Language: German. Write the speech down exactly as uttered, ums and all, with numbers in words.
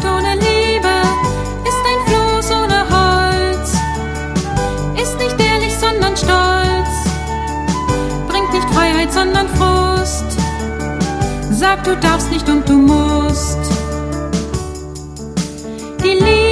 Geld ohne Liebe ist ein Floß ohne Holz. Ist nicht ehrlich, sondern stolz. Bringt nicht Freiheit, sondern Frust. Sagt, du darfst nicht und du musst. Die Liebe